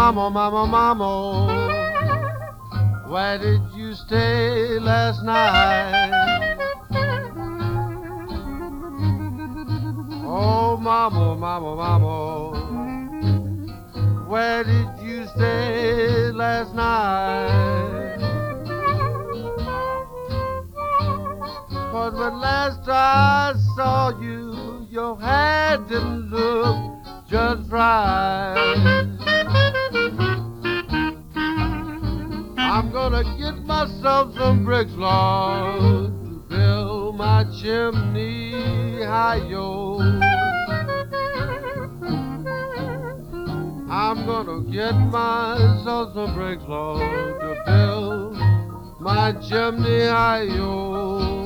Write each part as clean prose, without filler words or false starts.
Mama, mama, mama, where did you stay last night? Oh, mama, mama, mama, where did you stay last night? 'Cause when last I saw you, your hair didn't look just right. I'm gonna get myself some bricks, Lord, to build my chimney high-yo. I'm gonna get myself some bricks, Lord, to build my chimney high-yo.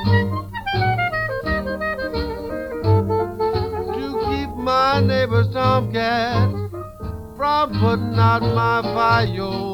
To keep my neighbor's tomcat from putting out my fire.